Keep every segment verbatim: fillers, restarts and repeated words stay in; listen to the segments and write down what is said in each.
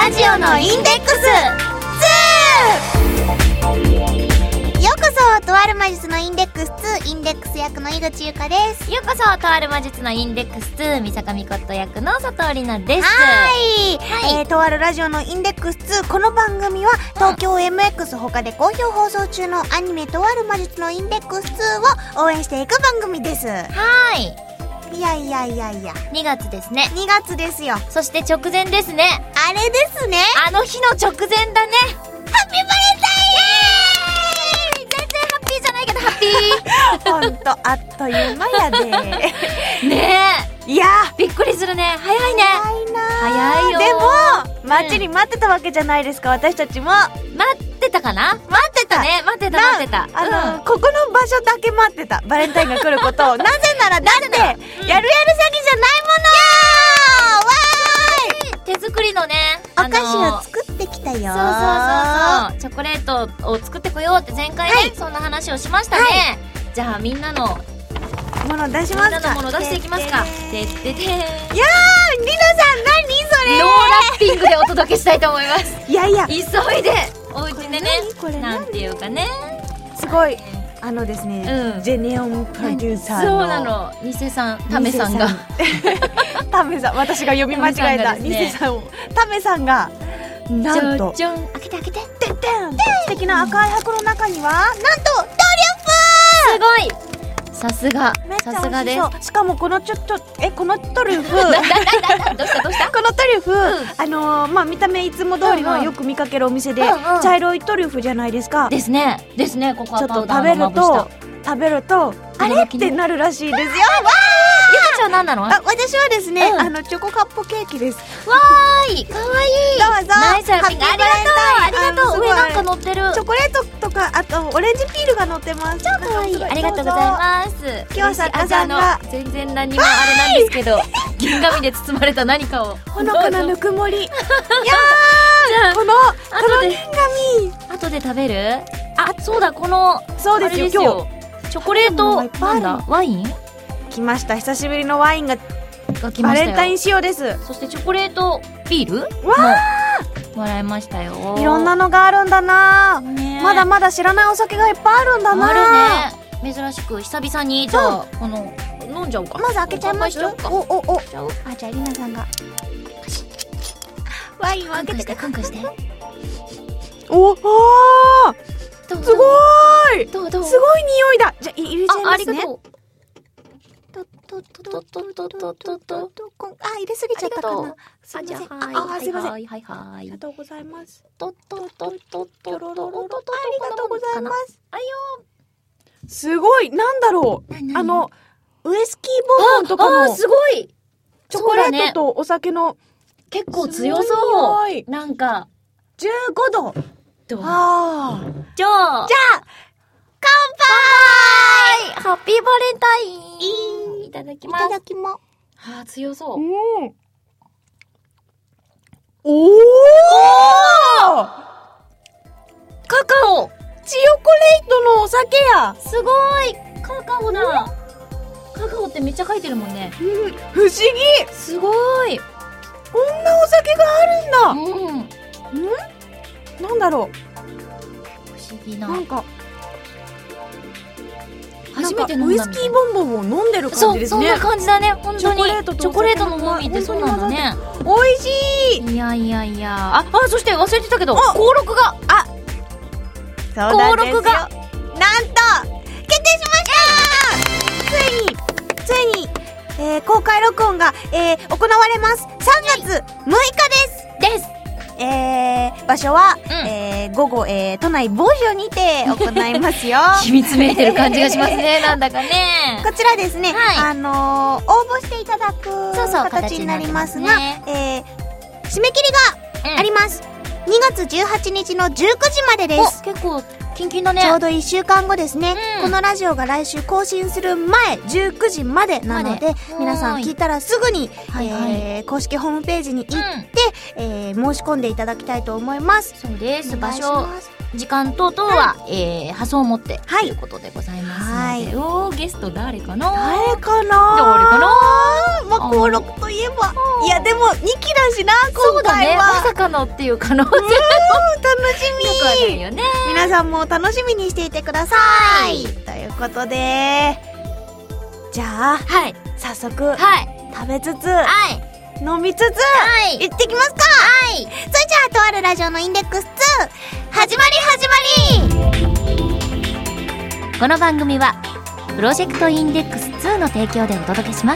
ラジオのインデックスツー。ようこそ、とある魔術のインデックスツー、インデックス役の井口ゆかです。 ようこそ、とある魔術のインデックスツー、三坂美琴役の佐藤里奈です。 はーい、はい、えー、とあるラジオのインデックスツー、この番組は東京 エムエックス 他で好評放送中のアニメとある魔術のインデックスツーを応援していく番組です。 はーい。 いやいやいやいや、 にがつですね。 にがつですよ。 そして直前ですね。 あれですね。 あの日の直前だね。 ハッピーバレンタイン。 全然ハッピーじゃないけどハッピー。 ほんとあっという間やで。 ねえ。いやー、びっくりするね。早いね。 早いな。 早いよ。 でも、待ちに待ってたわけじゃないですか、私たちも。 待ってたかな？待ってたね。待ってた待ってた。 あの、うん、ここの場所だけ待ってた。バレンタインが来ることを。なぜならだって、やるやる詐欺じゃないもの。わーい。 手作りのね、 お菓子を作ってきたよ。そうそうそうそう。チョコレートを作ってこようって前回ね、はい、そんな話をしましたね。はい、じゃあみんなのもの出しますか。 みんなのもの出していきますか。てっててー。いやー、 りなさん何それ。 ノーラッピングでお届けしたいと思います。 いやいや、 急いでお家でね、これなんていうかね、 すごいあのですね、うん、ジェネオンプロデューサーの、 そうなの、ニセさん、タメさんがタメさん、私が読み間違えた、ニセさんを、タメさんがなんとじゃん、開けて開けて、 てってん、素敵な赤い箱の中にはなんとトリュフ。すごい、さすが、さすがです。 しかもこのちょっとえこのトリュフどうしたどうしたこのトリュフ、うん、あのー、まあ見た目いつも通りのよく見かけるお店で、うんうん、茶色いトリュフじゃないですか。 ですねですね。ここはちょっと食べると食べるとあれってなるらしいですよ。わゆかちゃん何なの？ あ、私はですね、うん、あのチョコカップケーキです。 わーい、かわいい。 どうぞ。 ナイス、ありがとうありがとう。上なんか乗ってる。 チョコレートとか、あとオレンジピールが乗ってます。 超かわいい。ありがとうございます。 今日作家さんが全然何もあれなんですけど、銀紙で包まれた何かをほのかなぬくもり。いやー、このこの銀紙後で食べる？あ、そうだ、このそうですよ、今日チョコレートなんだ、ワイン来ました。久しぶりのワインがバレンタイン仕様です。 そしてチョコレートビールわーもらいましたよ。 いろんなのがあるんだな、ね、まだまだ知らないお酒がいっぱいあるんだな。 あるね。珍しく久々にじゃあこの飲んじゃおうか。 まず開けちゃいます。おおお。あ、じゃありなさんがワインを開けてカンカンして。 おおすごーい。 どうどうすごい匂いだ。じゃあ入れちゃいますね。 あ、ありがとう。 とととととととととあ、入れすぎちゃったかな。すいません。あ、すいません。 はいはいはい。 ありがとうございます。 とととととろろろとありがとうございます。 あいよ。 すごい、なんだろう。あのウイスキーボンボンとかの、 あ、すごい。 チョコレートとお酒の結構強そう。なんかじゅうごど。ああ。 じゃあ。 じゃあ。乾杯。 ハッピーバレンタイン。いただきます。 いただきます。 はあ、強そう。 うん。おお。 カカオ。 チヨコレートのお酒や。 すごい。カカオだ。カカオってめっちゃ書いてるもんね。 うん、不思議。 すごい。 こんなお酒があるんだ。 うん。うん？ なんだろう。 不思議な。 なんか。 初めて飲んだウイスキーボンボンを飲んでる感じですね。 そう、そんな感じだね。本当にチョコレートとチョコレートの風味ってそうなんだね。 美味しい。 いやいやいや。あ、あ、そして忘れてたけど、登録が、 あ、そうなんですよ。登録がなんと決定しました。ついについに、えー、公開録音が、えー、行われます。さんがつむいかです。です。えー、場所は、うん、えー、午後、えー、都内某所にて行いますよ。 秘密めいてる感じがしますね。なんだかね。 こちらですね、はい、あのー、応募していただくそうそう形になりますが、ね、えー、締め切りがあります。うん、にがつじゅうはちにちのじゅうくじまでです。 結構キンキンだね。 ちょうどいっしゅうかんごですね、うん、このラジオが来週更新する前じゅうくじまでなので、皆さん聞いたらすぐに、はいはい、えー、公式ホームページに行って、うん、えー、申し込んでいただきたいと思います。 そうです。場所時間等々は、えー、発送をもって、 はい、 ということでございますので、おー、ゲスト誰かな誰かな誰かなまあ、登録といえば。いや、でも、にきだしな、今回は。 そうだね。まさかのっていう可能性も。楽しみ。よね。 皆さんも楽しみにしていてください。はい、ということで、じゃあ、はい。早速、はい。食べつつ、はい。飲みつつ、はい。行ってきますか。はい。それじゃあ、とあるラジオのインデックスツー、始まり始まり。 この番組は、プロジェクトインデックスツーの提供でお届けします。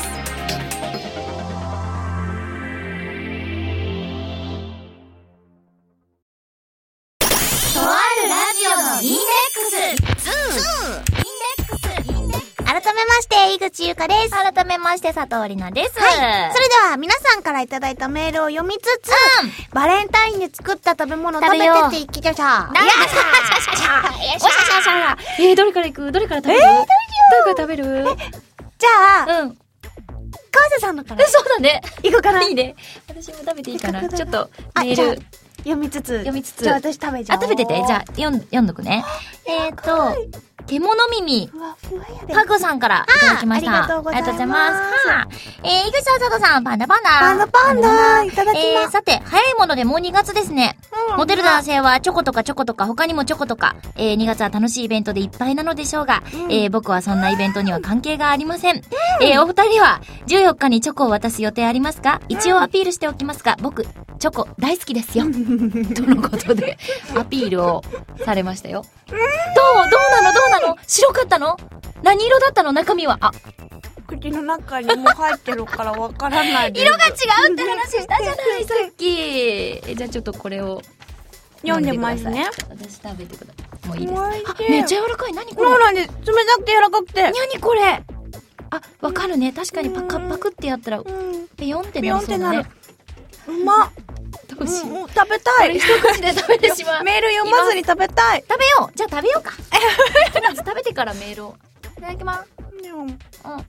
とあるラジオのインデックスツー。 改めまして、井口ゆかです。 改めまして、佐藤里奈です。 はい。それでは、皆さんからいただいたメールを読みつつ、うん、バレンタインで作った食べ物を食べてっていきましょう。 よっしゃーしゃしゃしゃしゃしゃしゃ。えー、どれから行く？どれから食べる？えー、どれから食べる？ じゃあ、 うん。 川瀬さんのから。 そうだね。 行こうかな。 いいね。私も食べていいかな。ちょっと、メール。 読みつつ。 読みつつ。 じゃあ私食べちゃおう。 あ、食べてて。じゃあ、読ん、読んどくね。えーと、獣耳。パグさんからいただきました。 ありがとうございます。 ありがとうございます。はえー、井口さん、佐藤さん、パンダパンダ。 パンダパンダ。いただきます。 えー、さて、早いものでもうにがつですね。うん、モテる男性はチョコとかチョコとか他にもチョコとか、えー、にがつは楽しいイベントでいっぱいなのでしょうが、うん、えー、僕はそんなイベントには関係がありません。うん、えー、お二人はじゅうよっかにチョコを渡す予定ありますか？一応アピールしておきますが、僕、チョコ大好きですよ。とのことで、アピールをされましたよ。どうどうなのどうなの白かったの？何色だったの中身は。あ、 口の中にも入ってるからわからないです。 色が違うって話したじゃないさっき。え、じゃあちょっとこれを読んでますね。 私食べてください。もういいです。あ、めっちゃ柔らかい。何これ？ そうなんです。冷たくて柔らかくて。 何これ？あ、わかるね。確かにパカパクってやったら、ペヨンってなりそうだね。 うまっ。 どうしよう。 食べたい。 一口で食べてしまう。 メール読まずに食べたい。 食べよう。じゃあ食べようか。まず食べてからメールを。いただきます。うん。うん。うん。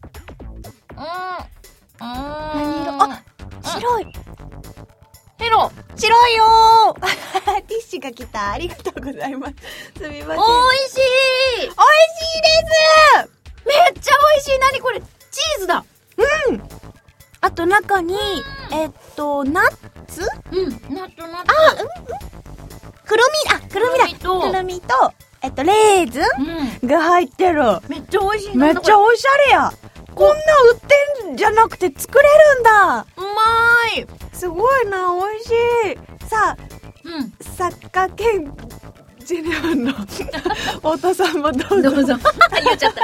何色？あ、白い。 ヘロ。 白いよー。ティッシュが来た。ありがとうございます。すみません。おいしい。おいしいです。 めっちゃ美味しい。何これ？チーズだ。 うん。あと中に、えっと、ナッツ？ うん。ナッツ、ナッツ。 あ、うん。くるみ、あ、くるみだ。くるみと、えっと、レーズンが入ってる。 めっちゃ美味しい。 めっちゃおしゃれや。こんな売ってんじゃなくて作れるんだ。 うまーい。 すごいな、美味しい。さあ、うん。作家兼ジェネアンの太田さんもどうぞ。 どうぞ。言っちゃった。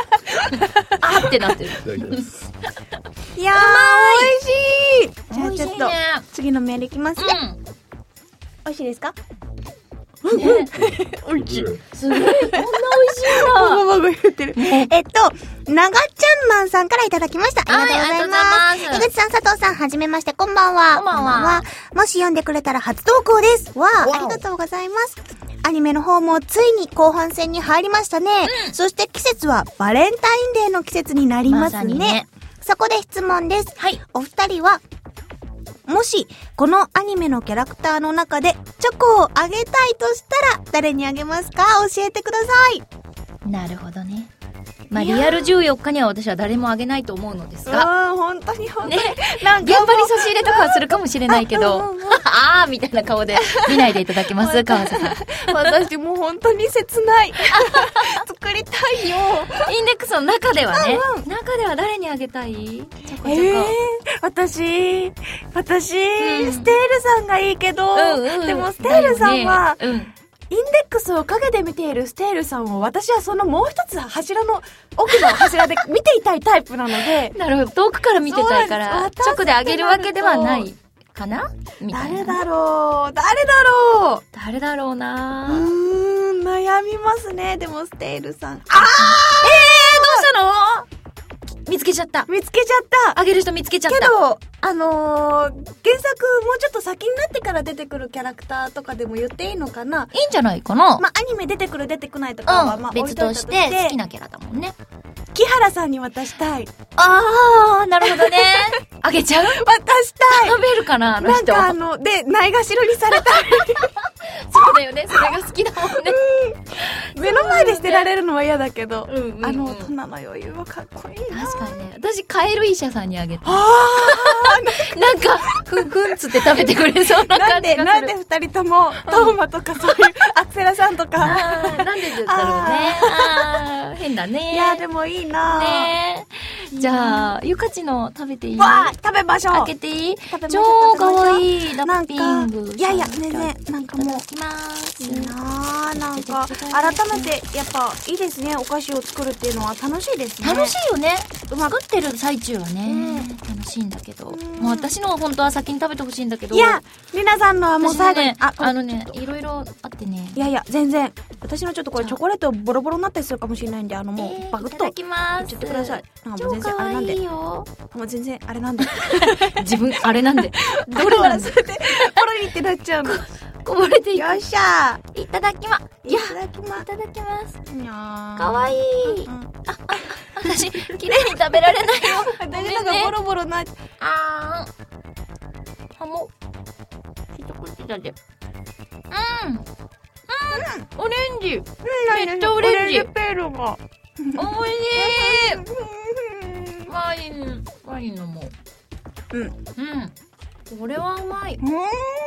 あーってなってる。 いやー、美味しい。じゃあちょっと、次のメールいきますね。美味しいですか？ ね、美味しい。すごい、こんな美味しいな。 バババ言ってる。えっと、長ちゃんマンさんからいただきました。ありがとうございます。井口さん、佐藤さん、はじめまして、こんばんは。 こんばんは。 もし読んでくれたら初投稿です。わあ、ありがとうございます。アニメの方もついに後半戦に入りましたね。うん、そして季節はバレンタインデーの季節になりますね。まねそこで質問です。はい。お二人は、もし、このアニメのキャラクターの中でチョコをあげたいとしたら、誰にあげますか？教えてください。 なるほどね。まあ、リアルじゅうよっかには私は誰もあげないと思うのですが。 うん、本当に本当に。 ね。なんか現場に差し入れとかはするかもしれないけど、あ、うんうん、あーみたいな顔で見ないでいただけます川瀬さん。 私もう本当に切ない。作りたいよ。 インデックスの中ではね。うんうん、中では誰にあげたい？ちょこちょこ。えー、私、私、うん、ステールさんがいいけど、うんうん、でもステールさんは、ねうん、インデックスを陰で見ているステールさんを私はそのもう一つ柱の奥の柱で見ていたいタイプなのでなるほど、遠くから見てたいから直であげるわけではないかなみたいな。 誰だろう誰だろう誰だろうなうーん、悩みますね。でもステールさん、あー、えー、どうしたの？見つけちゃった。 見つけちゃった。 あげる人見つけちゃった。 けど、あのー、原作もうちょっと先になってから出てくるキャラクターとかでも言っていいのかな？ いいんじゃないかな。 まあ、アニメ出てくる出てこないとかは、うん、まあ、 別として好きなキャラだもんね。 木原さんに渡したい。 あー、なるほどね。あげちゃう？ 渡したい。 食べるかなあの人。 なんかあの、で、ないがしろにされたい。 そうだよね。それが好きだもんね。 目の前で捨てられるのは嫌だけど、 うんうんうん、 あの大人の余裕はかっこいいな。 確かにね。私、カエル医者さんにあげた。 あなんか、ふんふんつって食べてくれそうななんで、 感じがする。 なんで二人とも、トーマとかそういう、アクセラさんとか。 あーなんでだろうね。あー変だね。 いや、でもいいなねじゃあ、ゆかちの食べていい？ わあ、食べましょう。 開けていい？ 食べまし超ょう。 かわいいラッピング。 いやいや、全然、なんかもう。 いただきます。 いいなぁ、なんか、改めて、やっぱ、いいですね。お菓子を作るっていうのは楽しいですね。 楽しいよね。 うまく作ってる最中はね、楽しいんだけど。もう私のは本当は先に食べてほしいんだけど。 いや、りなさんのはもう最後に。 ね、あ、あのね、いろいろあってね。 いやいや、全然。私のちょっとこれチョコレートボロボロになったりするかもしれないんで、あのもう、バクッと。いただきます。 いっちゃってください。なんかもう全超かわ然あれなんで。 いいよ。 もう全然あれなんで。 自分、あれなんで。どれなんで。 それで、ポロリってなっちゃうの。 こぼれていく。 よっしゃいただきま、 いただきますい。ただきます。 にゃーかわいい。 うんあ、あ、私、綺麗に食べられないよ。 私なんかボロボロなっちゃあーん。あ、もう、一口だで。うん。うん。オレンジ。 う。 めっちゃオレンジオレンジペールが。 おいしい。ワイン、ワインのもう。 うん。 うん。これはうまい。 うん。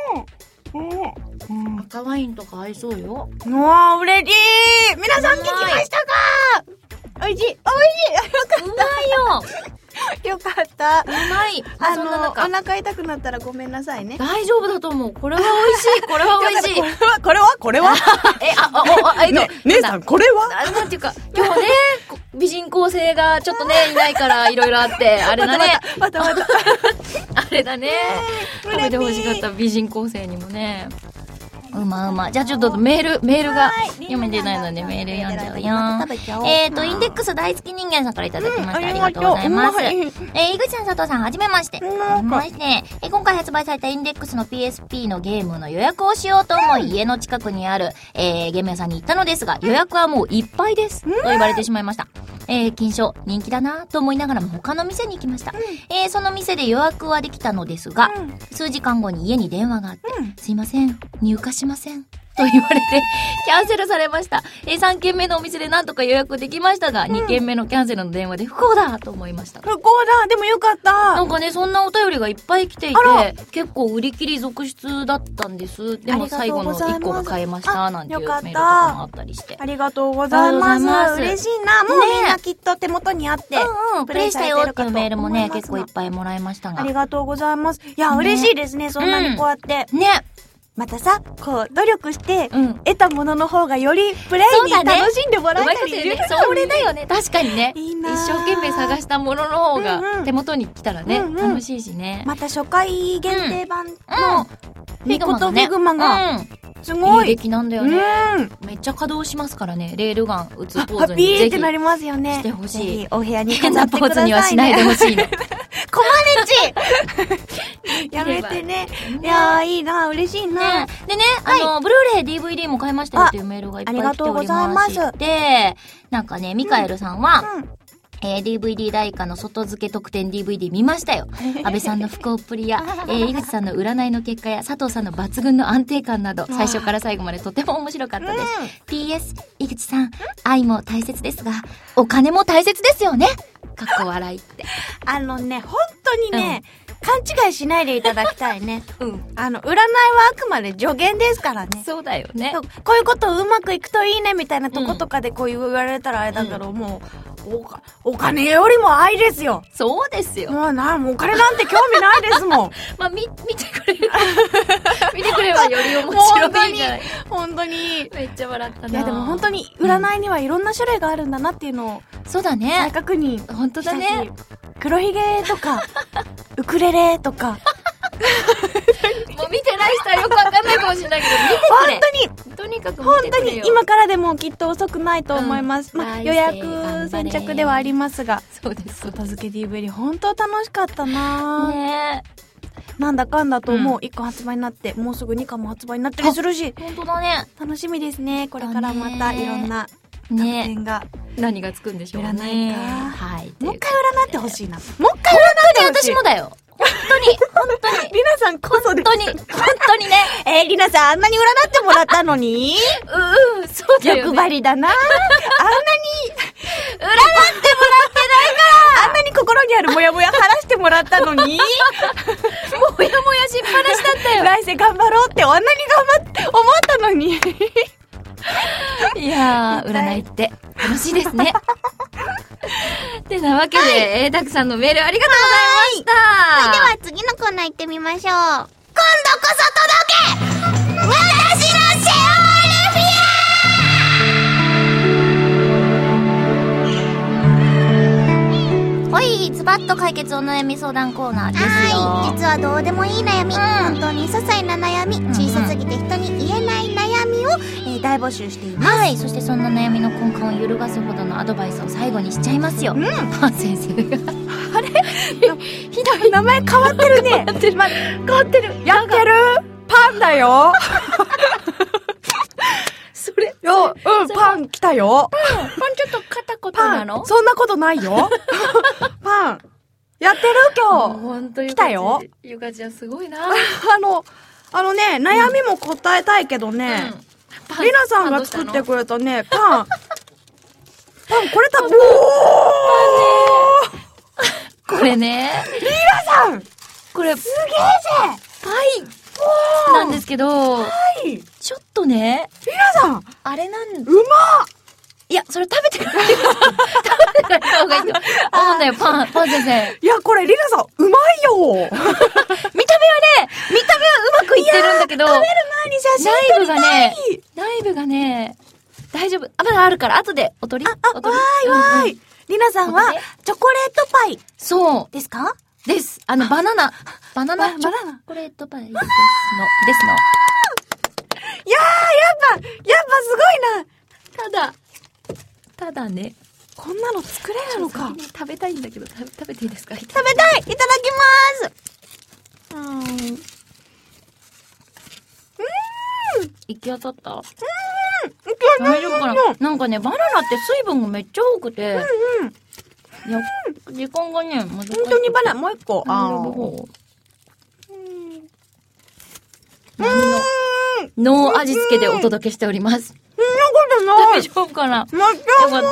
うん。 赤ワインとか合いそうよ。 うわー、嬉しい。皆さん聞きましたか？おいしい。おいしい。 うまいよ。 よかった。 うまい。 あの、 そんな中お腹痛くなったらごめんなさいね。 大丈夫だと思う。これは美味しい。これは美味しい。 これは、これは、これはえ、あ、あ、あ、あ、えっと、 ね、姉さん、これはあなんていうか、今日ね、こ美人構成がちょっとね、いないから、いろいろあって、あれだね。 またまた。 あれだね。食べてほしかっ嬉た美人構成にもね。うまうま。じゃあちょっとメール、メールが読めてないのでメール読んじゃうよ。えーと、インデックス大好き人間さんからいただきました。ありがとうございます。えー、井口さん、佐藤さん、はじめまして。はじめまして。えー、今回発売されたインデックスの ピーエスピー のゲームの予約をしようと思い、家の近くにある、えー、ゲーム屋さんに行ったのですが、予約はもういっぱいです。と言われてしまいました。えー、金賞、人気だなと思いながらも他の店に行きました。えー、その店で予約はできたのですが、数時間後に家に電話があって、すいません、入荷しません。と言われて、キャンセルされました。えー、さんけんめのお店でなんとか予約できましたが、うん、にけんめのキャンセルの電話で不幸だと思いました。 不幸だでもよかったなんかね、そんなお便りがいっぱい来ていて、結構売り切り続出だったんです。でも最後のいっこが買えました、なんていうメールとかもあったりして。 ありがとうございます。ます嬉しいな。もうみんなきっと手元にあって。 うんうん、プレイしたよっていうメールもね、結構いっぱいもらいましたが。 ありがとうございます。いや、嬉しいですね、そんなにこうやって。 ね。 またさ、こう、努力して、得たものの方がよりプレイに楽しんでもらえたり、 ね、それだよね。確かにね。いいな一生懸命探したものの方が手元に来たらね、うんうん、楽しいしね。 また初回限定版の、ビコとビグマが、すごい。 いい出来なんだよね。めっちゃ稼働しますからね。レールガン打つポーズにビーってなりますよね。 してほしい。 お部屋に飾ってくださいね。 変なポーズにはしないでほしいの。 コマネチやめてね。いやー、いいな、嬉しいな。 でね、あの、ブルーレイ、ディーブイディー も買いましたよっていうメールがいっぱい来ておりまして。ありがとうございます。で、なんかね、ミカエルさんは、えー、ディーブイディー 代価の外付け特典 ディーブイディー 見ましたよ。安倍さんの不幸っぷりや、えー、井口さんの占いの結果や佐藤さんの抜群の安定感など、最初から最後までとても面白かったです。うん、ピーエス、井口さん、愛も大切ですが、お金も大切ですよね。かっこ笑いって。 あのね、本当にね、うん、勘違いしないでいただきたいね。 うん。 あの、占いはあくまで助言ですからね。 そうだよね。 こういうことうまくいくといいねみたいなとことかでこう言われたらあれだけど、うん、もう、おか、お金よりも愛ですよ。 そうですよ。 もうな、もうお金なんて興味ないですもん。 まあ、み、見てくれる。見てくればより面白いじゃない。 本当に。 めっちゃ笑ったな。 いやでも本当に占いにはいろんな種類があるんだなっていうのを。 そうだね。 再確認。 本当だね。 黒ひげとか、ウクレレとか。 もう見てない人はよくわかんないかもしれないけど、見てくれ。 本当に。 とにかく本当に今からでもきっと遅くないと思います。うん、まあ、予約先着ではありますが。 そうです。 片付け ディーブイディー 本当楽しかったなねえ。なんだかんだともういっこ発売になって、うん、もうすぐにかも発売になったりするし。 本当だね。 楽しみですね。これからまたいろんな特典が。 ね、何がつくんでしょうね。 占いか。 はい。 もう一回占ってほしいな。もう一回占ってほしい。 私もだよ。 本当に、本当に。 りなさんこそです。 本当に、本当にね。 えー、りなさんあんなに占ってもらったのにううん、そうだよね。 欲張りだな。あんなに、 占ってもらってないから。 あんなに心にあるモヤモヤ晴らしてもらったのにもやもやしっぱなしだったよ。 来世頑張ろうってあんなに頑張って思ったのにいやー、占いって楽しいですね。てなわけで、はい、えー、たくさんのメールありがとうございました。 それでは次のコーナー行ってみましょう。今度こそ届け私の幸せほい、ズバッと解決お悩み相談コーナーですよ。 はい、実はどうでもいい悩み、うん、本当に些細な悩み、小さすぎて人に言えない悩みを、えー、大募集しています。 はい、そしてそんな悩みの根幹を揺るがすほどのアドバイスを最後にしちゃいますよ。うん、パン先生があれひどい名前変わってるね。変わってる、ま、変わってる。やってるパンだよ。 それよ、うん、パン来たよ。 パン、パンちょっと片言なの？ そんなことないよ。パン。やってる今日。 ほんと来たよ。 ゆかちゃんすごいな。 あの、あのね、悩みも答えたいけどね、うん、りなさんが作ってくれたね、パン。パン、これ食べ、おーこれね。 りなさんこれ、 すげえぜパイなんですけど、 はい。 ちょっとね、 りなさんあれなん、 うまっいや、それ食べてくれてください。食べてくれた方がいいと思うんだよ、パン、パン先生。 いや、これ、りなさん、うまいよ見た目はね、 見た目はうまくいってるんだけど、 食べる前に写真撮りたい。 内部がね、内部がね、大丈夫。あ、まだあるから、後でお取り。 あ、あ、わーいわーい。りなさんは、チョコレートパイ。 そう。 ですかです。あの、バナナ、バナナチョコレートパイですの、ですの。 いやー、やっぱ、やっぱすごいな。 ただ、ただね、 こんなの作れるのか。 食べたいんだけど、食べ、食べていいですか？ 食べたいいただきますうーん。うーん行き当たった？うーん行き当たった大丈夫かな？なんかね、バナナって水分がめっちゃ多くて、うんうん。いや、時間がね、 本当にバナナ、もう一個。 あー。何の、ノー味付けでお届けしております。 そんなことない。 大丈夫かな？よかった。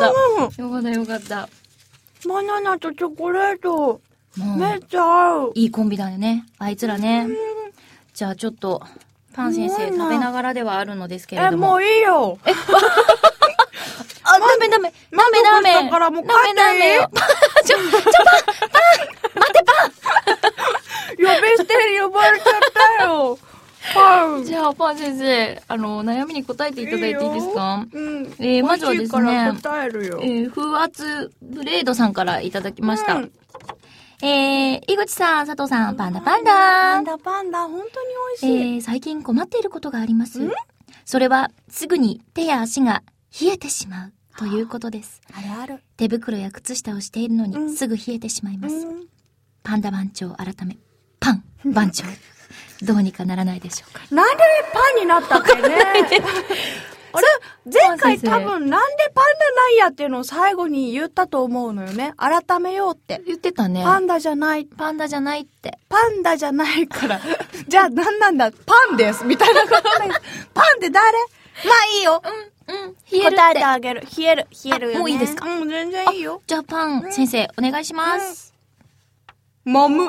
よかった、よかった。 バナナとチョコレート。めっちゃ合う。 いいコンビだよね。あいつらね。じゃあちょっと、パン先生食べながらではあるのですけれども。 え、もういいよ。え、 あ、ダメダメ。ダメダメ。 だからもうダメダメよ。ちょ、ちょ、パン、パン待ってパン呼び捨てに呼ばれちゃったよ。パン。 じゃあ、パン先生、あの、悩みに答えていただいていいですか？ うん。 えー、まずはですね、 答えるよ。 えー、風圧ブレードさんからいただきました。うん、えー、井口さん、佐藤さん、パンダパンダ。 パンダパンダ、本当に美味しい。 えー、最近困っていることがあります。それは、すぐに手や足が冷えてしまうということです。 あるある。 手袋や靴下をしているのに、うん、すぐ冷えてしまいます。うん、パンダ番長改め、パン番長。どうにかならないでしょうか。 なんでパンになったっけね。あれ前回多分なんでパンダなんやっていうのを最後に言ったと思うのよね。改めようって。 言ってたね。 パンダじゃない。 パンダじゃないって。 パンダじゃないから。じゃあなんなんだパンですみたいなことです。パンって誰？まあいいよ。 うん、うん。冷えるって。 答えてあげる。冷える。冷えるよね。 もういいですか？ うん、全然いいよ。 じゃあパン、うん、先生、お願いします。 もむ。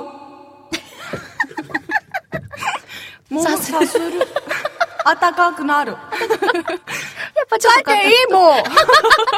もむさする。あったかくなる。やっぱちょっと。 書いていいもん。待って待って。 もう、も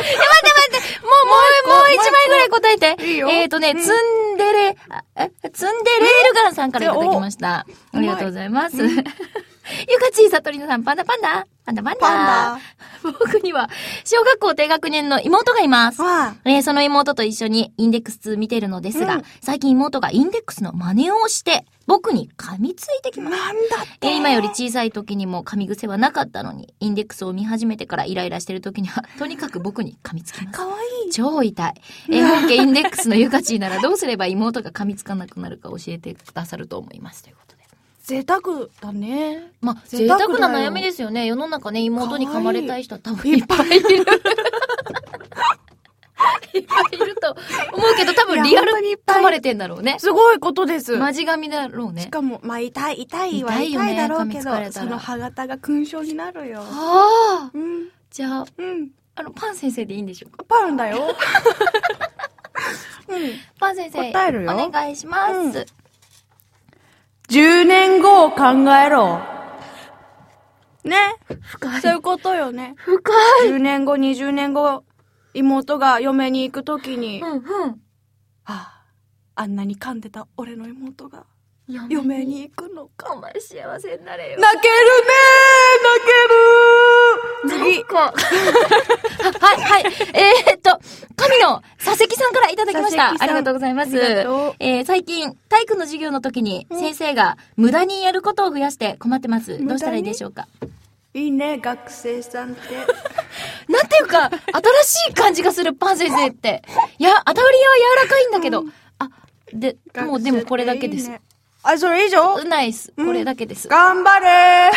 う、もう一枚ぐらい答えて。 いいよ。 えっとね、ツンデレ、え、ツンデレールガンさんからいただきました。ありがとうございます。ゆかちーさとりのさん、パンダパンダパンダパンダパンダ僕には、小学校低学年の妹がいます。えー、その妹と一緒にインデックス見てるのですが、うん、最近妹がインデックスの真似をして、僕に噛みついてきます。 なんだって、 えー、今より小さい時にも噛み癖はなかったのに、インデックスを見始めてからイライラしてる時には、とにかく僕に噛みつきます。 かわいい。 超痛い。えー、本家インデックスのゆかちーならどうすれば妹が噛みつかなくなるか教えてくださると思います。ということで。 贅沢だね。 まあ、贅沢な悩みですよね。世の中ね、妹に噛まれたい人は多分いっぱいいる。いいっぱいいると思うけど、多分リアル噛まれてんだろうね。 すごいことです。 マジ噛みだろうね。 しかも、まあ、痛い、痛いは痛いだろうけど、 ね、 その歯型が勲章になるよ。 はあ。 うん。 じゃあ、うん。あの、パン先生でいいんでしょうか？ パンだよ。 うん。パン先生、 答えるよ。 お願いします。うん、 じゅうねんごを考えろ。ね。 深い。 そういうことよね。 深い。 じゅうねんご、にじゅうねんご、妹が嫁に行くときに、 うんうん。はあ、あんなに噛んでた俺の妹が、嫁に行くのか。 お前幸せになれよ。 泣けるねー、泣けるー。次。 はい、はい。えー、っと、神の佐々木さんからいただきました。ありがとうございます。えー、最近、体育の授業の時に先生が無駄にやることを増やして困ってます。どうしたらいいでしょうか？ いいね、学生さんって。 なんていうか、新しい感じがする、パン先生って。いや、当たりは柔らかいんだけど。うん、あ、で、もうでもこれだけです。いいね、 あ、それ以上？ ナイス。これだけです。 うん、頑張れー。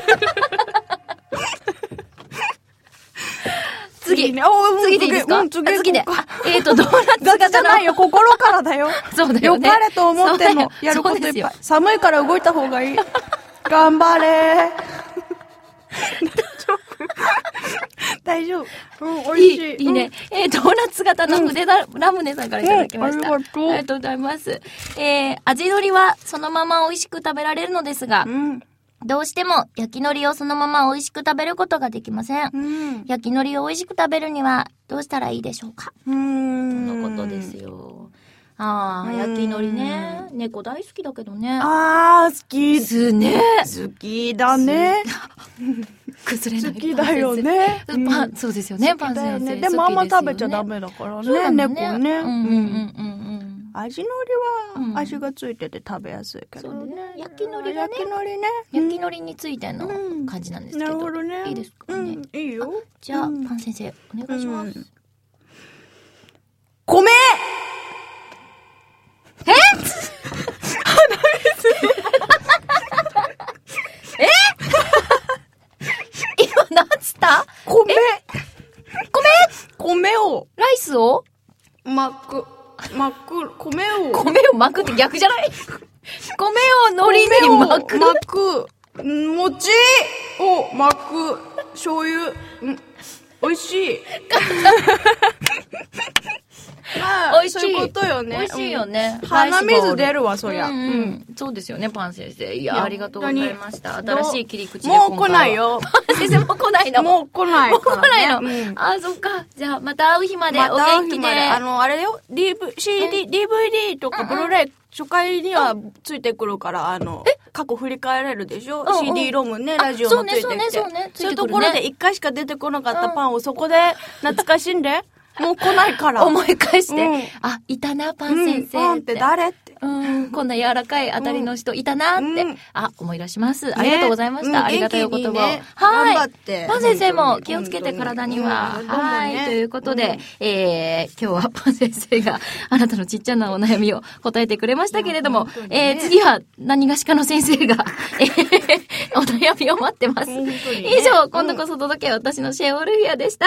次。 いいね、 次でいいですか？ うん、次。 次で。えっと、ドーナツ型じゃないよ、心からだよ。 そうだよね。 よかれと思っても、やることいっぱい。寒いから動いた方がいい。頑張れー。大丈夫。うん、美味しい。 いい、いいね。うん、えー、ドーナツ型の筆だ、うん、ラムネさんからいただきました。 うん、ありがとう。 ありがとうございます。えー、味海苔はそのまま美味しく食べられるのですが、うん、どうしても焼き海苔をそのまま美味しく食べることができません。うん、焼き海苔を美味しく食べるにはどうしたらいいでしょうか？うーん。そのことですよ。ああ、焼き海苔ね。猫大好きだけどね。 ああ、好き。 ですね。 好きだね。 崩れない。 好きだよね。 パン、そうですよね、パン先生。 でもあんま食べちゃダメだからね、猫ね。 うんうんうんうん。 味海苔は味がついてて食べやすいけどね。 焼き海苔がね。 焼き海苔ね。 焼き海苔についての感じなんですけど。 なるほどね。 いいですかね。 いいよ。 じゃあ、パン先生、お願いします。 米ええ今なんつった？ 米米米をライスを巻く巻く米を米を巻くって逆じゃない？米を海苔に巻く巻く餅を巻く醤油美味しいまあ、美味しい。そういうことよね。 美味しいよね。 鼻水出るわ、そりゃ。 うん。そうですよね、パン先生。いや、ありがとうございました。新しい切り口で。 もう来ないよ。 パン先生も来ないの。 もう来ない。 もう来ないの。あ、そっか。じゃあ、また会う日までお元気で。 あの、あれよ、シーディー、ディーブイディー とかブルーレイ、初回にはついてくるから、あの、過去振り返れるでしょ、うんうん、シーディー ロムね、ラジオもついてきて。そうね、そうね、そうね。そういうところで一回しか出てこなかったパンをそこで懐かしんで。もう来ないから。 思い返して。うん、あ、いたな、パン先生って。 パンって誰って。 うん。こんな柔らかい当たりの人いたなって。うん、あ、思い出します。ありがとうございました。ね、ありがたいお言葉を。ね、はい。頑張って。パン先生も気をつけて体には。はい。ということで、うん、えー、今日はパン先生があなたのちっちゃなお悩みを答えてくれましたけれども、ね、えー、次は何がしかの先生が、えー、お悩みを待ってます。ね、以上、今度こそ届け私のシェオルフィアでした。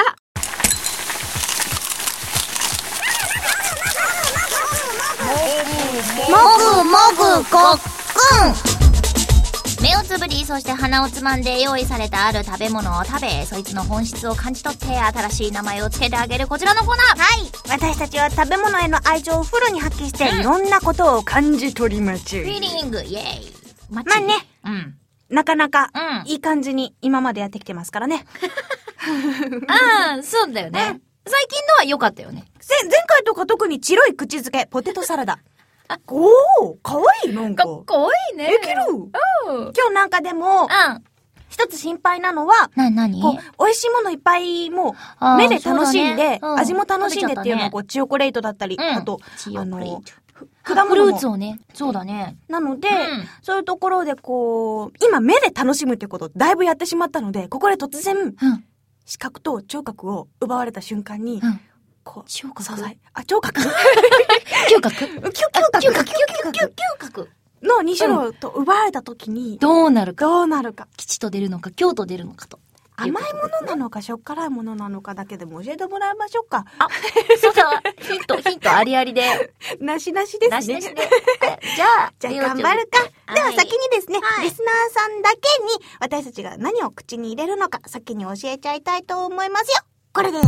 もぐもぐごっくん。目をつぶり、そして鼻をつまんで用意されたある食べ物を食べ、そいつの本質を感じ取って新しい名前をつけてあげるこちらのコーナー。 はい。私たちは食べ物への愛情をフルに発揮して、うん、いろんなことを感じ取りまちゅ。 フィーリング、イェーイ。 まあね。うん。なかなか、いい感じに今までやってきてますからね。 ああ、そうだよね。最近のは良かったよね。 前回とか特に白い口づけ、ポテトサラダ。おー、かわいい、なんか。かわいいね。 できる。うん。今日なんかでも、うん。一つ心配なのは、 な、なに？ こう、美味しいものいっぱいもう、目で楽しんで、ねうん、味も楽しんでっていうのを、こう、チョコレートだったり、うん、あと、あの、 果物も。フルーツをね。そうだね。 なので、うん、そういうところでこう、今目で楽しむってことをだいぶやってしまったので、ここで突然、うん、視覚と聴覚を奪われた瞬間に、うんこう、 聴覚素材。あ、聴覚嗅覚嗅覚嗅覚嗅覚嗅覚のに種類と奪われたときに、 どうなるか。 どうなるか。 吉と出るのか、凶と出るのかと。 甘いものなのかしょっ辛いものなのかだけでも教えてもらいましょうか。 あ、そうだ、ヒント、ヒントありありで。 なしなしですね。 なしなしで。じゃあ、 じゃあ頑張るか。 はい、 では先にですね、 はい、 リスナーさんだけに私たちが何を口に入れるのか先に教えちゃいたいと思いますよ。これで。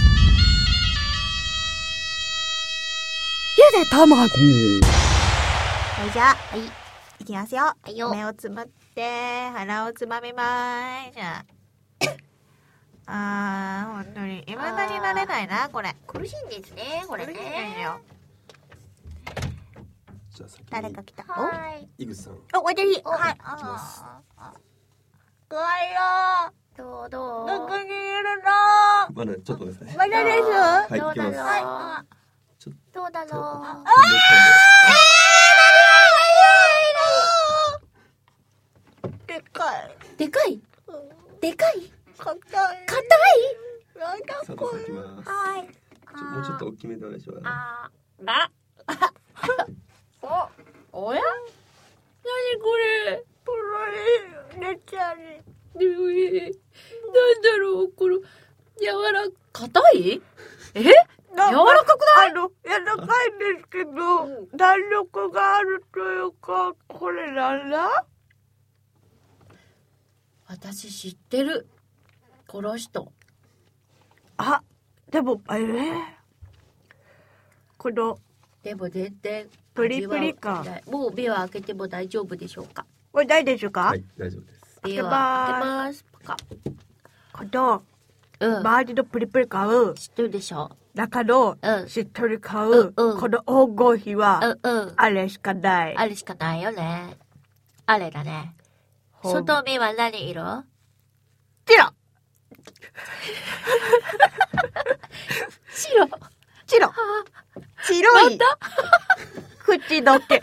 ゆで卵。はい、じゃあ、はい、いきますよ。はいよ。目をつむって、鼻をつまみまーす。じゃあ。あー、ほんとに。未だになれないな、これ。 苦しいんですね、これね。 苦しいんですよ。 じゃあ先に誰か来た。 はい。 井口さん。 お、おいでり。 はい。 あー。怖いよー。 どうどうどこにいるの？ まだちょっとですね。 まだです。 はい、 どうだろう。 行きます。 はい、 ちょっどうだろう。 と。 でかい。 でかいでかい硬い。 硬いなんださあ、 これ。 行きます。 はい。 ちょもうちょっと大きめでお願いします。 あー、な。お、おや？なにこれ？ これ、寝ちゃう。 えー、なんだろう、これ、柔ら、硬い？え？柔らかくない？ あの、柔らかいんですけど、うん、弾力があるというか、これなんだ？ 私知ってる。この人。 あ、でも、えー、この、 でも全然、 プリプリ感。 もう目を開けても大丈夫でしょうか？ これ大丈夫でしょうか？ はい、大丈夫です。 目を開けます。パカ。 この、 うん、 周りのプリプリ感、 知ってるでしょ？ 中のしっとり感、うんうん、この黄金比は、うんうん、あれしかない。 あれしかないよね。あれだね。外見は何色？ 白白白白い口どけ。パクリみたいになってる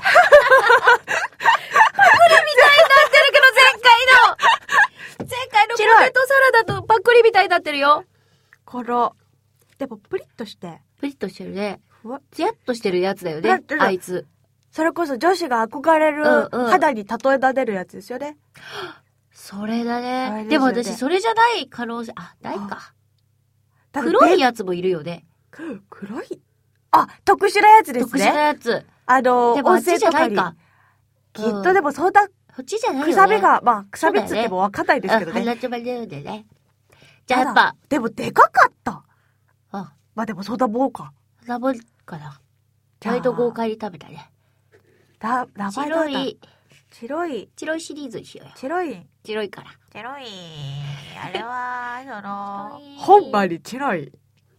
けど、前回の前回のポテトサラダとパクリみたいになってるよ。この、でもプリッとして。 プリッとしてるね。ツヤっとしてるやつだよね、あいつ。 それこそ女子が憧れる肌に例えられるやつですよね。うんうん、 それだね。でも私それじゃない可能性、あ、ないか。黒いやつもいるよね。 黒いあ、特殊なやつですね。 特殊なやつ。 あの、 でもあっちじゃないか。 きっとでもそんな、 そっちじゃないよね。 くさびが、まあ、くさびつってもわかんないですけどね。 鼻つまれるんでね。じゃあやっぱ。 でもでかかった。 あ、 まあでもソーダボーか。 ソーダボーかな。割と豪快に食べたね。 だ、名前白い。 白い。 白いシリーズにしようよ。 白い。 白いから。 白い。あれは、その、ほんまに白い。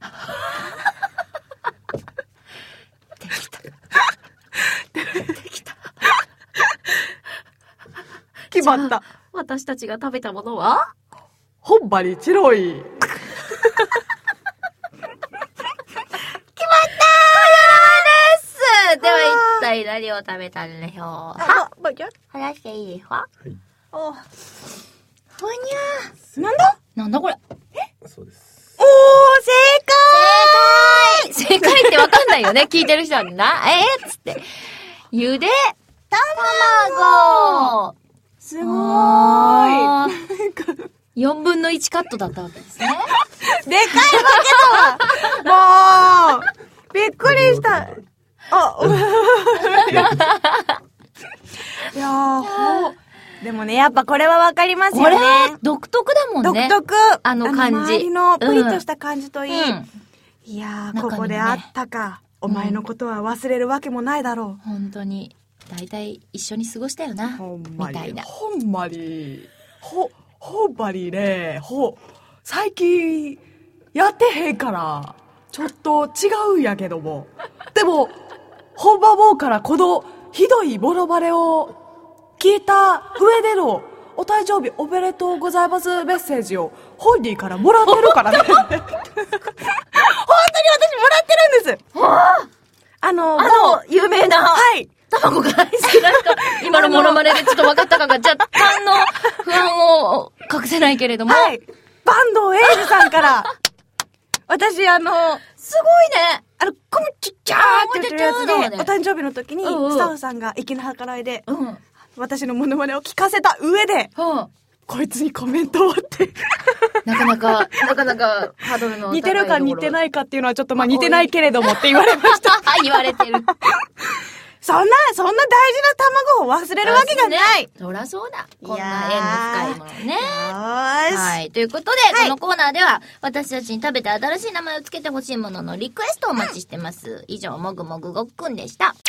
できた。できた。 決まった。 私たちが食べたものはほんまに白い。 では一体何を食べたんでしょう？は、話していいですか？はい。お、ふにゃー。なんだ？なんだこれ？ え？そうです。 おー、 正解！正解ってわかんないよね、聞いてる人はな。えー、っつって。ゆで卵！ すごーい。よんぶんのいちカットだったわけですね。 でかいわけだわ。もう、びっくりした。あ、いやー、ほう。でもね、やっぱこれはわかりますよね。 これ独特だもんね。 独特。 あの感じ。 周りのプリッとした感じといい。うん、いやー、 ね、 ここであったか。お前のことは忘れるわけもないだろう。本当に。だいたい一緒に過ごしたよな。ほんまに。みたいな。 ほんまに。ほ、ほんまにね。ほ、最近、やってへんから、ちょっと違うんやけども。でも、本場もうからこのひどいモノマネを聞いた上でのお誕生日おめでとうございますメッセージを本人からもらってるからね。本当に私もらってるんです。あの、 あの、有名な。 はい。 卵が大好きな人。今のモノマネでちょっと分かったかが若干の不安を隠せないけれども。 はい。坂東英二さんから、私あの、 すごいね。 あの、コムチッチャーって言ってるやつで、お誕生日の時に、スタッフさんが粋な計らいで、うん、私のモノマネを聞かせた上で、うん、 こいつにコメントをってなかなか、なかなかハードルの高いところ。 似てるか似てないかっていうのはちょっとまあ似てないけれどもって言われました。 言われてる。 そんな、そんな大事な卵を忘れるわけがない。 そらそうだ。こんな縁の深いものね。 よーし。 はい。ということで、はい、このコーナーでは、私たちに食べて新しい名前をつけてほしいもののリクエストをお待ちしてます。以上、もぐもぐごっくんでした。と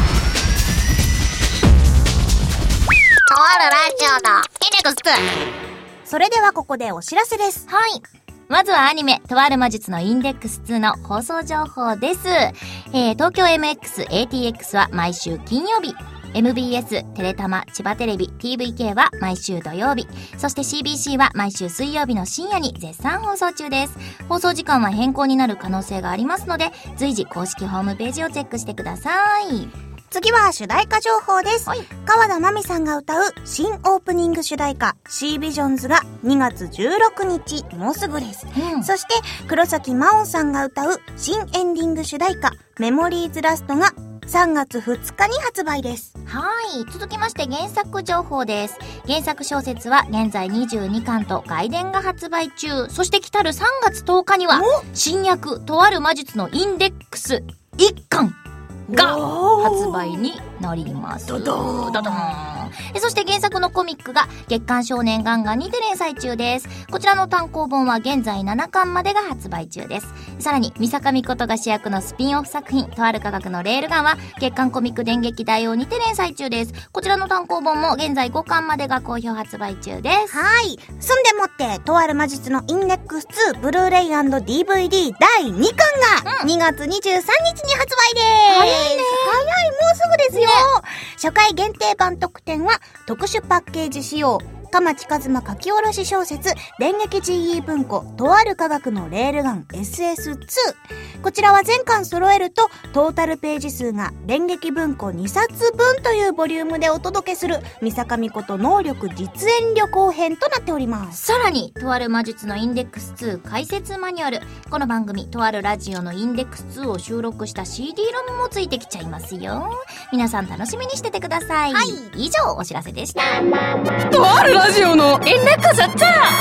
あるラジオのインデックスツー。それではここでお知らせです。 はい。まずはアニメ、とある魔術のインデックスツーの放送情報です。えー、東京 エムエックス、エーティーエックス は毎週金曜日。エムビーエス、テレタマ、千葉テレビ、ティーブイケー は毎週土曜日。そして シービーシー は毎週水曜日の深夜に絶賛放送中です。放送時間は変更になる可能性がありますので、随時公式ホームページをチェックしてください。 次は主題歌情報です。 はい、 川田真美さんが歌う新オープニング主題歌 C ビジョンズがにがつじゅうろくにち、もうすぐです。うん、そして黒崎真音さんが歌う新エンディング主題歌メモリーズラストがさんがつふつかに発売です。 はい。続きまして原作情報です。原作小説は現在にじゅうにかんと外伝が発売中。そして来たるさんがつとおかには新訳とある魔術のインデックスいっかんが発売になります。 ドドーンドドーン。そして原作のコミックが月刊少年ガンガンにて連載中です。こちらの単行本は現在ななかんまでが発売中です。さらに三坂美琴が主役のスピンオフ作品とある科学のレールガンは月刊コミック電撃大王にて連載中です。こちらの単行本も現在ごかんまでが好評発売中です。 はい。そんでもってとある魔術のインデックスツーブルーレイ&ディーブイディー だいにかんがにがつにじゅうさんにちに発売です。 早いね。 早い、もうすぐですよ。ね、初回限定版特典は特殊パッケージ仕様鎌地一馬書き下ろし小説電撃 ジーイー 文庫とある科学のレールガン エスエスツー。 こちらは全巻揃えるとトータルページ数が電撃文庫にさつぶんというボリュームでお届けする三坂美琴能力実演旅行編となっております。 さらにとある魔術のインデックスツー解説マニュアル、この番組とあるラジオのインデックスツーを収録した シーディー ロムもついてきちゃいますよ。皆さん楽しみにしててください。 はい、 以上お知らせでした。 とあるラジオのインデックスツー。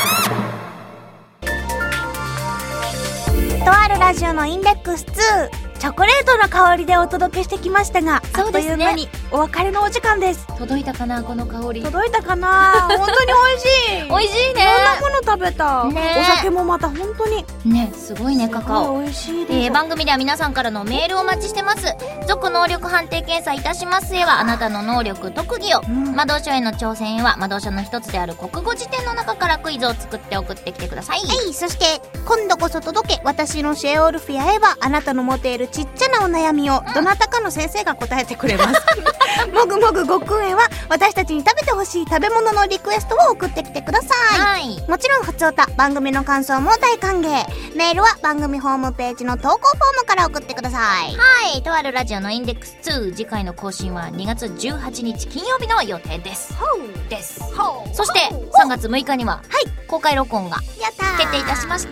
とあるラジオのインデックスツー、チョコレートの香りでお届けしてきましたが、 そうですね、 あっという間にお別れのお時間です。 届いたかなこの香り。 届いたかな本当に美味しい。 美味しいね。 いろんなもの食べた、 ね、 お酒もまた本当にね、すごいね。カカオ美味しいです。 えー、番組では皆さんからのメールをお待ちしてます。続能力判定検査いたしますへはあなたの能力特技を、うん、魔導書への挑戦へは魔導書の一つである国語辞典の中からクイズを作って送ってきてください。 はい。そして今度こそ届け私のシェオルフィアへはあなたの持っているちっちゃなお悩みをどなたかの先生が答えてくれます。もぐもぐごっくんへは私たちに食べてほしい食べ物のリクエストを送ってきてください。 はい。 もちろんふつおた番組の感想も大歓迎。メールは番組ホームページの投稿フォームから送ってください。 はい。とあるラジオのインデックスツー、次回の更新はにがつじゅうはちにち金曜日の予定です。 ほうです。 ほう。 そしてさんがつむいかには、はい、公開録音がやったー決定いたしました。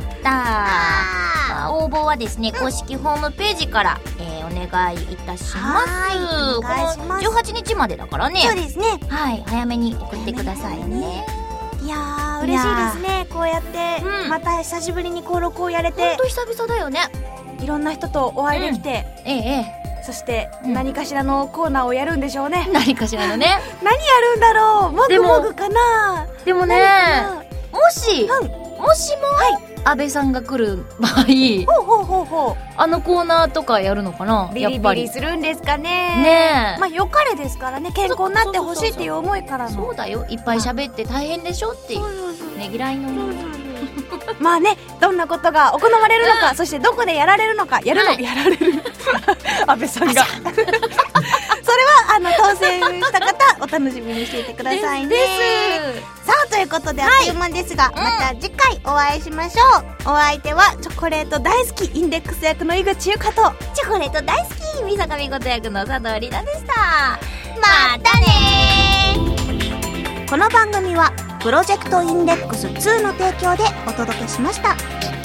応募はですね、公式ホームページから、えー、お願いいたします。 はい、お願いします。 じゅうはちにちまでだからね。 そうですね。 はい、早めに送ってくださいね。 いやー嬉しいですね。こうやって、うん、また久しぶりに登録をやれて、 ほんと久々だよね。 いろんな人とお会いできて、うん、 ええええ、 そして何かしらのコーナーをやるんでしょうね。 何かしらのね。 何やるんだろう。もぐもぐかな。 でもね、もし、うん、もしも、はい、安倍さんが来る場合、 ほうほうほうほう、 あのコーナーとかやるのかな。 ビリビリするんですかね。 ねえ、 まあ良かれですからね、健康になってほしいっていう思いからの。 そうだよ、いっぱい喋って大変でしょっていうねぎらいの。 まあね、どんなことが行われるのか、うん、そしてどこでやられるのか、やるの、はい、やられる安倍さんがそれはあの当選した方お楽しみにしていてくださいね。ですさあ、ということであっという間ですが、はい、また次回お会いしましょう。お相手はチョコレート大好きインデックス役の井口優香とチョコレート大好き三坂美琴役の佐藤里奈でした。またねー。 この番組はプロジェクトインデックスツーの提供でお届けしました。